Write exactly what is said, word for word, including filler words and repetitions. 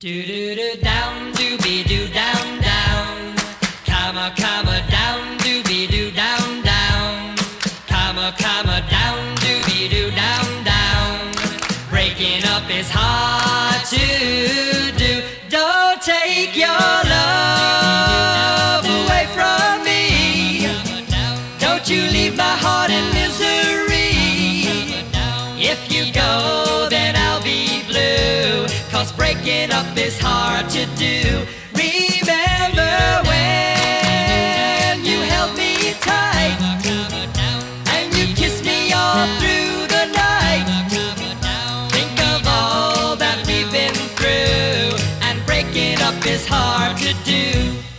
Do do do down, do be do down down, comma comma down, do be do down down, comma comma down, do be do down down. Breaking up is hard to do. Don't take your love away from me. Don't you leave my heart in misery. If you go, then I'll be blue. 'Cause breaking up is hard to do. Remember when you held me tight and you kissed me all through the night. Think of all that we've been through, and breaking up is hard to do.